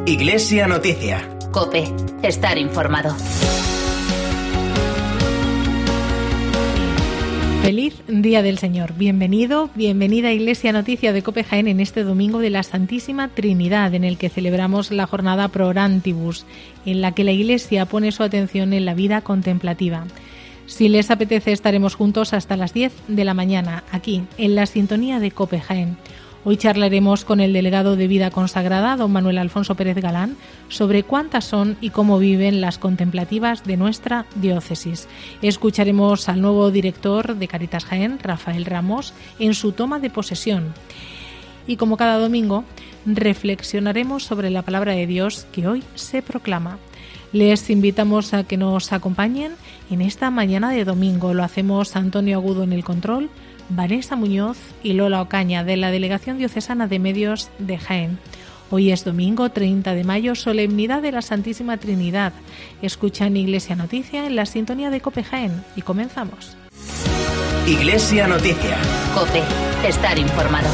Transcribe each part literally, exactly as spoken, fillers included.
Iglesia Noticia. COPE. Estar informado. Feliz Día del Señor. Bienvenido, bienvenida a Iglesia Noticia de COPE Jaén en este domingo de la Santísima Trinidad, en el que celebramos la jornada Pro Orantibus, en la que la Iglesia pone su atención en la vida contemplativa. Si les apetece, estaremos juntos hasta las diez de la mañana, aquí, en la sintonía de COPE Jaén. Hoy charlaremos con el delegado de Vida Consagrada, don Manuel Alfonso Pérez Galán, sobre cuántas son y cómo viven las contemplativas de nuestra diócesis. Escucharemos al nuevo director de Cáritas Jaén, Rafael Ramos, en su toma de posesión. Y como cada domingo, reflexionaremos sobre la palabra de Dios que hoy se proclama. Les invitamos a que nos acompañen en esta mañana de domingo. Lo hacemos Antonio Agudo en el control, Vanessa Muñoz y Lola Ocaña, de la Delegación Diocesana de Medios de Jaén. Hoy es domingo treinta de mayo, solemnidad de la Santísima Trinidad. Escuchan Iglesia Noticia en la sintonía de COPE Jaén y comenzamos. Iglesia Noticia. COPE. Estar informado.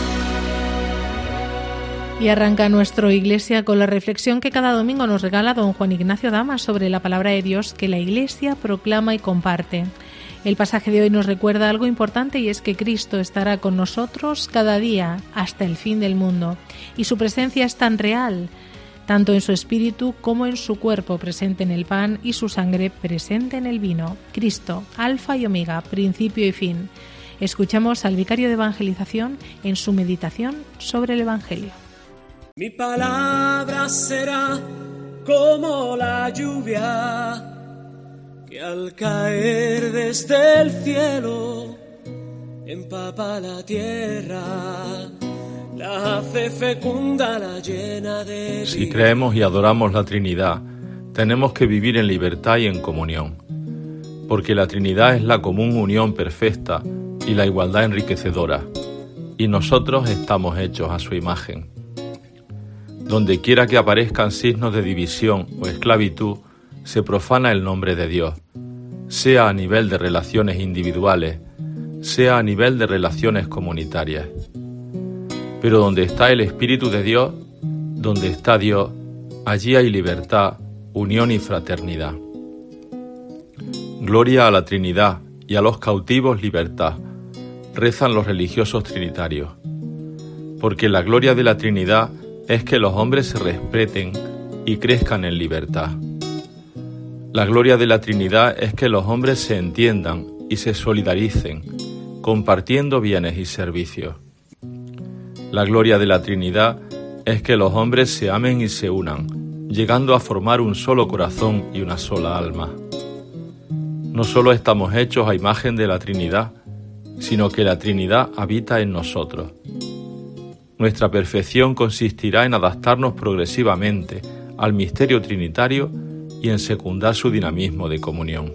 Y arranca nuestro Iglesia con la reflexión que cada domingo nos regala don Juan Ignacio Damas sobre la palabra de Dios que la Iglesia proclama y comparte. El pasaje de hoy nos recuerda algo importante, y es que Cristo estará con nosotros cada día hasta el fin del mundo. Y su presencia es tan real, tanto en su espíritu como en su cuerpo presente en el pan y su sangre presente en el vino. Cristo, alfa y omega, principio y fin. Escuchamos al vicario de evangelización en su meditación sobre el Evangelio. Mi palabra será como la lluvia que al caer desde el cielo empapa la tierra, la hace fecunda, la llena de vida. Si creemos y adoramos la Trinidad, tenemos que vivir en libertad y en comunión, porque la Trinidad es la común unión perfecta y la igualdad enriquecedora, y nosotros estamos hechos a su imagen. Donde quiera que aparezcan signos de división o esclavitud, se profana el nombre de Dios, sea a nivel de relaciones individuales, sea a nivel de relaciones comunitarias. Pero donde está el Espíritu de Dios, donde está Dios, allí hay libertad, unión y fraternidad. Gloria a la Trinidad y a los cautivos libertad, rezan los religiosos trinitarios. Porque la gloria de la Trinidad es que los hombres se respeten y crezcan en libertad. La gloria de la Trinidad es que los hombres se entiendan y se solidaricen, compartiendo bienes y servicios. La gloria de la Trinidad es que los hombres se amen y se unan, llegando a formar un solo corazón y una sola alma. No solo estamos hechos a imagen de la Trinidad, sino que la Trinidad habita en nosotros. Nuestra perfección consistirá en adaptarnos progresivamente al misterio trinitario y en secundar su dinamismo de comunión.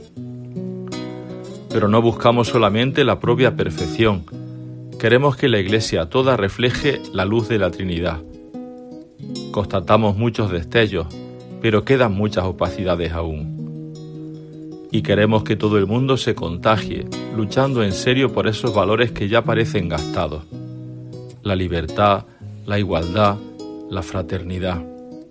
Pero no buscamos solamente la propia perfección, queremos que la Iglesia toda refleje la luz de la Trinidad. Constatamos muchos destellos, pero quedan muchas opacidades aún. Y queremos que todo el mundo se contagie, luchando en serio por esos valores que ya parecen gastados: la libertad, la igualdad, la fraternidad.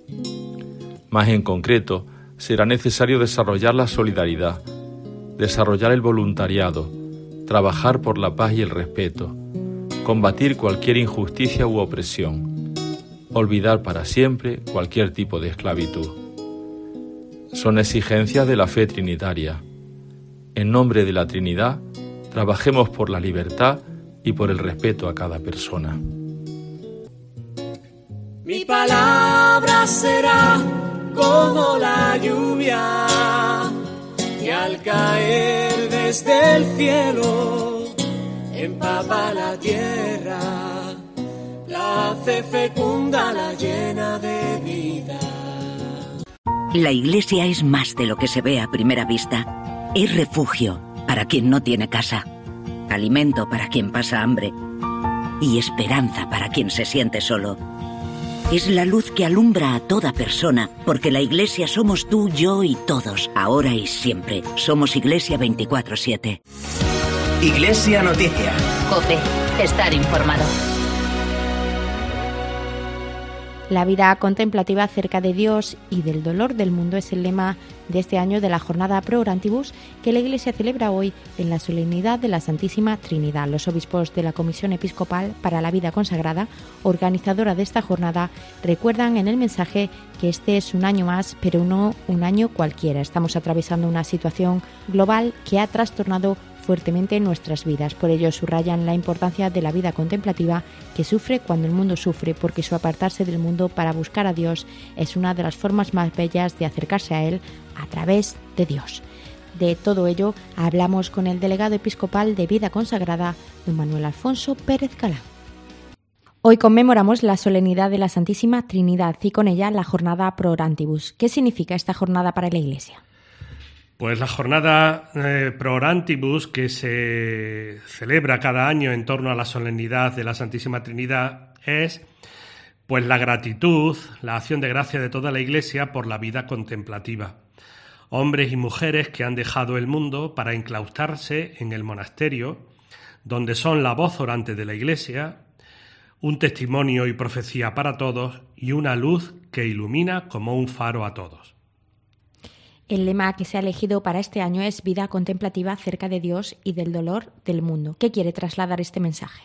Más en concreto, será necesario desarrollar la solidaridad, desarrollar el voluntariado, trabajar por la paz y el respeto, combatir cualquier injusticia u opresión, olvidar para siempre cualquier tipo de esclavitud. Son exigencias de la fe trinitaria. En nombre de la Trinidad, trabajemos por la libertad y por el respeto a cada persona. Mi palabra será como la lluvia que al caer desde el cielo empapa la tierra, la hace fecunda, la llena de vida. La Iglesia es más de lo que se ve a primera vista. Es refugio para quien no tiene casa, alimento para quien pasa hambre y esperanza para quien se siente solo. Es la luz que alumbra a toda persona, porque la Iglesia somos tú, yo y todos, ahora y siempre. Somos Iglesia veinticuatro siete. Iglesia Noticia. COPE. Estar informado. La vida contemplativa cerca de Dios y del dolor del mundo es el lema de este año de la jornada Pro Orantibus que la Iglesia celebra hoy en la solemnidad de la Santísima Trinidad. Los obispos de la Comisión Episcopal para la Vida Consagrada, organizadora de esta jornada, recuerdan en el mensaje que este es un año más, pero no un año cualquiera. Estamos atravesando una situación global que ha trastornado fuertemente nuestras vidas. Por ello subrayan la importancia de la vida contemplativa que sufre cuando el mundo sufre, porque su apartarse del mundo para buscar a Dios es una de las formas más bellas de acercarse a Él a través de Dios. De todo ello hablamos con el delegado episcopal de Vida Consagrada, don Manuel Alfonso Pérez Calá. Hoy conmemoramos la solemnidad de la Santísima Trinidad y con ella la jornada Pro Orantibus. ¿Qué significa esta jornada para la Iglesia? Pues la jornada eh, Pro Orantibus, que se celebra cada año en torno a la solemnidad de la Santísima Trinidad, es pues la gratitud, la acción de gracia de toda la Iglesia por la vida contemplativa. Hombres y mujeres que han dejado el mundo para enclaustrarse en el monasterio, donde son la voz orante de la Iglesia, un testimonio y profecía para todos y una luz que ilumina como un faro a todos. El lema que se ha elegido para este año es vida contemplativa cerca de Dios y del dolor del mundo. ¿Qué quiere trasladar este mensaje?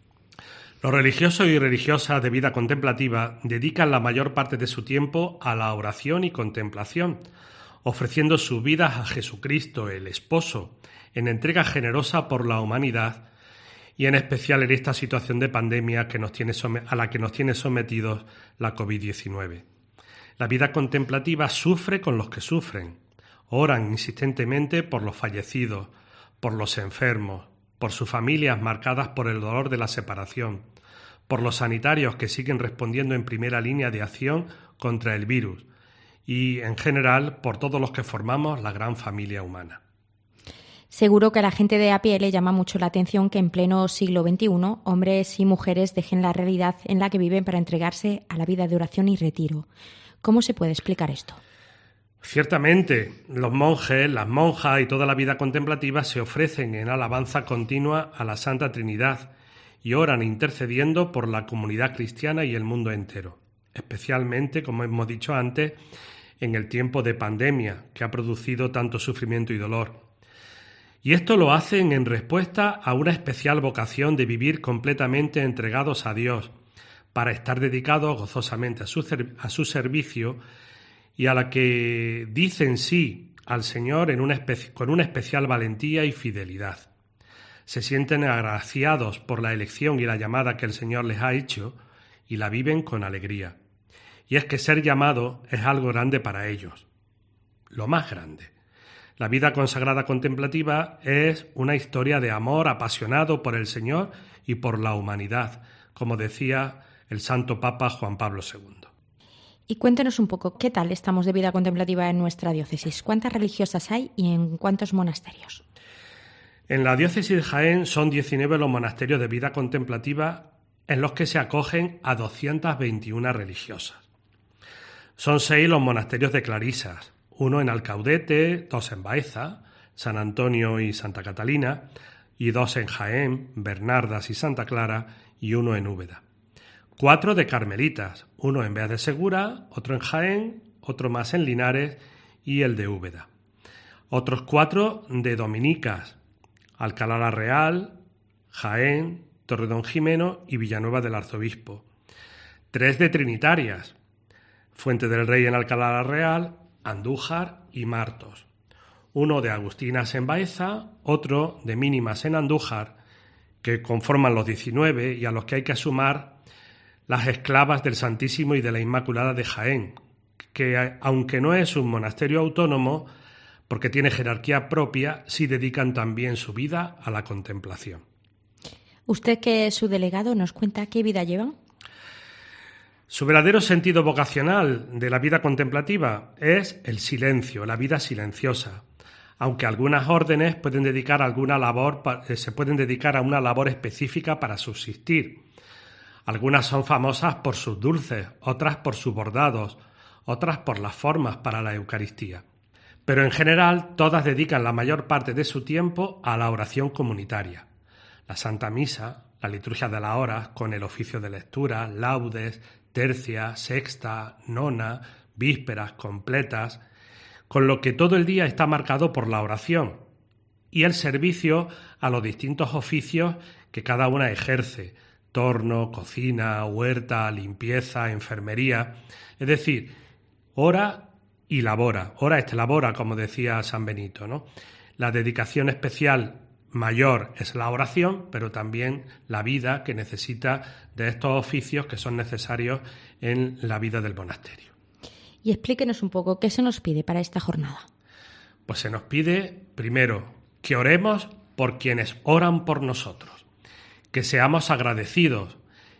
Los religiosos y religiosas de vida contemplativa dedican la mayor parte de su tiempo a la oración y contemplación, ofreciendo sus vidas a Jesucristo, el Esposo, en entrega generosa por la humanidad y en especial en esta situación de pandemia que nos tiene a la que nos tiene sometidos la covid diecinueve. La vida contemplativa sufre con los que sufren, oran insistentemente por los fallecidos, por los enfermos, por sus familias marcadas por el dolor de la separación, por los sanitarios que siguen respondiendo en primera línea de acción contra el virus y, en general, por todos los que formamos la gran familia humana. Seguro que a la gente de a pie le llama mucho la atención que en pleno siglo veintiuno hombres y mujeres dejen la realidad en la que viven para entregarse a la vida de oración y retiro. ¿Cómo se puede explicar esto? Ciertamente, los monjes, las monjas y toda la vida contemplativa se ofrecen en alabanza continua a la Santa Trinidad y oran intercediendo por la comunidad cristiana y el mundo entero, especialmente, como hemos dicho antes, en el tiempo de pandemia que ha producido tanto sufrimiento y dolor. Y esto lo hacen en respuesta a una especial vocación de vivir completamente entregados a Dios, para estar dedicados gozosamente a su, a su servicio y a la que dicen sí al Señor en una espe- con una especial valentía y fidelidad. Se sienten agraciados por la elección y la llamada que el Señor les ha hecho y la viven con alegría. Y es que ser llamado es algo grande para ellos, lo más grande. La vida consagrada contemplativa es una historia de amor apasionado por el Señor y por la humanidad, como decía el Santo Papa Juan Pablo segundo. Y cuéntenos un poco, ¿qué tal estamos de vida contemplativa en nuestra diócesis? ¿Cuántas religiosas hay y en cuántos monasterios? En la diócesis de Jaén son diecinueve los monasterios de vida contemplativa en los que se acogen a doscientas veintiuna religiosas. Son seis los monasterios de clarisas, uno en Alcaudete, dos en Baeza, San Antonio y Santa Catalina, y dos en Jaén, Bernardas y Santa Clara, y uno en Úbeda. Cuatro de carmelitas, uno en Beas de Segura, otro en Jaén, otro más en Linares y el de Úbeda. Otros cuatro de dominicas, Alcalá la Real, Jaén, Torredonjimeno y Villanueva del Arzobispo. Tres de trinitarias, Fuente del Rey en Alcalá la Real, Andújar y Martos. Uno de agustinas en Baeza, otro de mínimas en Andújar, que conforman los diecinueve y a los que hay que sumar las esclavas del Santísimo y de la Inmaculada de Jaén, que aunque no es un monasterio autónomo, porque tiene jerarquía propia, sí dedican también su vida a la contemplación. Usted, que es su delegado, ¿nos cuenta qué vida llevan? Su verdadero sentido vocacional de la vida contemplativa es el silencio, la vida silenciosa, aunque algunas órdenes pueden dedicar alguna labor, se pueden dedicar a una labor específica para subsistir. Algunas son famosas por sus dulces, otras por sus bordados, otras por las formas para la Eucaristía. Pero en general todas dedican la mayor parte de su tiempo a la oración comunitaria. La Santa Misa, la liturgia de las horas con el oficio de lectura, laudes, tercia, sexta, nona, vísperas completas, con lo que todo el día está marcado por la oración y el servicio a los distintos oficios que cada una ejerce: torno, cocina, huerta, limpieza, enfermería. Es decir, ora y labora, ora et labora, como decía San Benito, ¿no? La dedicación especial mayor es la oración, pero también la vida que necesita de estos oficios que son necesarios en la vida del monasterio. Y explíquenos un poco, ¿qué se nos pide para esta jornada? Pues se nos pide, primero, que oremos por quienes oran por nosotros, que seamos agradecidos,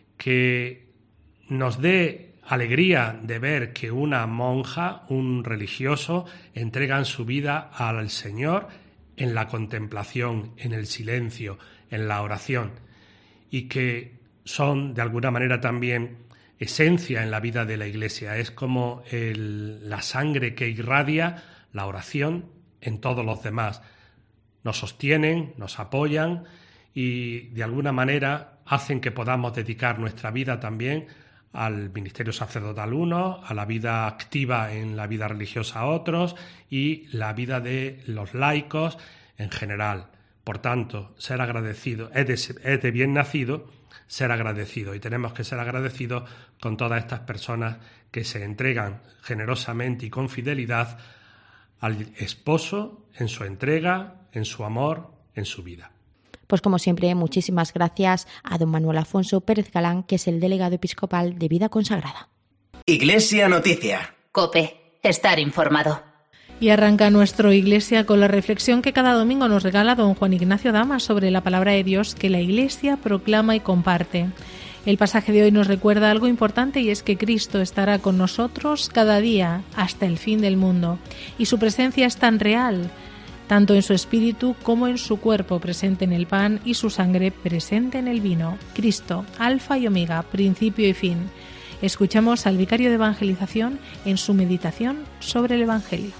que nos dé alegría de ver que una monja, un religioso, entregan su vida al Señor en la contemplación, en el silencio, en la oración, y que son de alguna manera también esencia en la vida de la Iglesia. Es como el, la sangre que irradia la oración en todos los demás. Nos sostienen, nos apoyan y de alguna manera hacen que podamos dedicar nuestra vida también al ministerio sacerdotal uno, a la vida activa en la vida religiosa a otros y la vida de los laicos en general. Por tanto, ser agradecido, es de, es de bien nacido ser agradecido, y tenemos que ser agradecidos con todas estas personas que se entregan generosamente y con fidelidad al esposo en su entrega, en su amor, en su vida. Pues como siempre, muchísimas gracias a don Manuel Afonso Pérez Galán, que es el delegado episcopal de Vida Consagrada. Iglesia Noticia. COPE. Estar informado. Y arranca nuestro Iglesia con la reflexión que cada domingo nos regala don Juan Ignacio Damas sobre la palabra de Dios que la Iglesia proclama y comparte. El pasaje de hoy nos recuerda algo importante, y es que Cristo estará con nosotros cada día hasta el fin del mundo. Y su presencia es tan real, tanto en su espíritu como en su cuerpo presente en el pan y su sangre presente en el vino. Cristo, alfa y omega, principio y fin. Escuchamos al vicario de evangelización en su meditación sobre el Evangelio.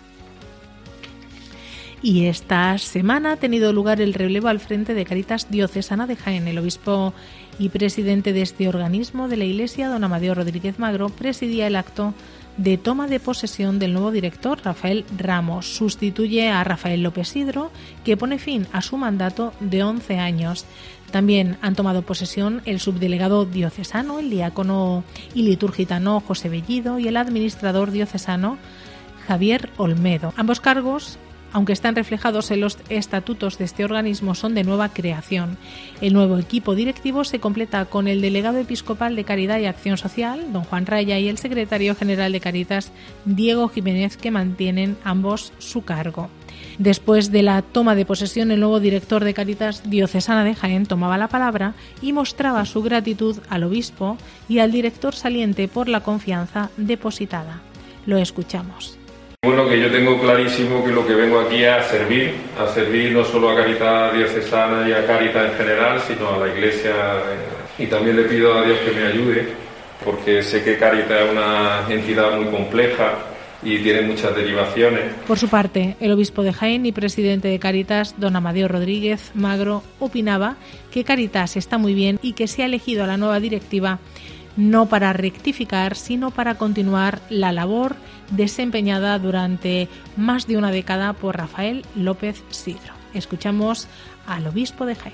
Y esta semana ha tenido lugar el relevo al frente de Cáritas Diocesana de Jaén. El obispo y presidente de este organismo de la Iglesia, don Amadeo Rodríguez Magro, presidía el acto de toma de posesión del nuevo director, Rafael Ramos. Sustituye a Rafael López Sidro, que pone fin a su mandato de once años. También han tomado posesión el subdelegado diocesano, el diácono y liturgitano José Bellido, y el administrador diocesano Javier Olmedo. Ambos cargos, aunque están reflejados en los estatutos de este organismo, son de nueva creación. El nuevo equipo directivo se completa con el delegado episcopal de Caridad y Acción Social, don Juan Raya, y el secretario general de Cáritas, Diego Jiménez, que mantienen ambos su cargo. Después de la toma de posesión, el nuevo director de Cáritas Diocesana de Jaén tomaba la palabra y mostraba su gratitud al obispo y al director saliente por la confianza depositada. Lo escuchamos. Bueno, que yo tengo clarísimo que lo que vengo aquí es a servir, a servir no solo a Cáritas Diocesana y a Cáritas en general, sino a la Iglesia. Y también le pido a Dios que me ayude, porque sé que Cáritas es una entidad muy compleja y tiene muchas derivaciones. Por su parte, el obispo de Jaén y presidente de Cáritas, don Amadeo Rodríguez Magro, opinaba que Cáritas está muy bien y que se ha elegido a la nueva directiva no para rectificar, sino para continuar la labor desempeñada durante más de una década por Rafael López Sidro. Escuchamos al obispo de Jaén.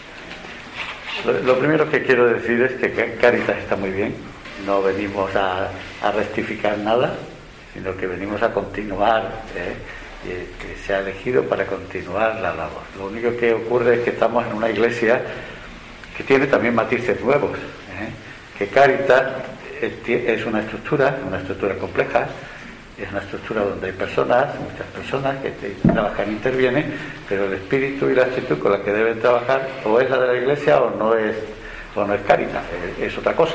Lo, lo primero que quiero decir es que Cáritas está muy bien. No venimos a, a rectificar nada, sino que venimos a continuar, ¿eh? y que se ha elegido para continuar la labor. Lo único que ocurre es que estamos en una iglesia que tiene también matices nuevos, ¿eh? que Cáritas es una estructura, una estructura compleja, es una estructura donde hay personas, muchas personas que trabajan e intervienen, pero el espíritu y la actitud con la que deben trabajar o es la de la Iglesia o no es, o no es Cáritas, es, es otra cosa.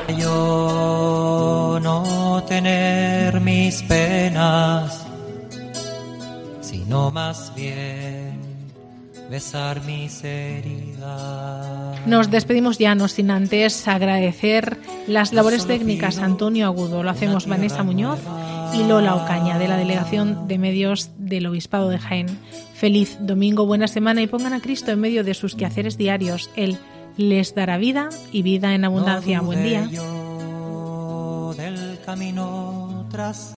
Yo no tener mis penas, sino más bien besar mis heridas. Nos despedimos ya, no sin antes agradecer las labores técnicas a Antonio Agudo. Lo hacemos Vanessa Muñoz y Lola Ocaña, de la Delegación de Medios del Obispado de Jaén. Feliz domingo, buena semana, y pongan a Cristo en medio de sus quehaceres diarios. Él les dará vida y vida en abundancia. Buen día. camino tras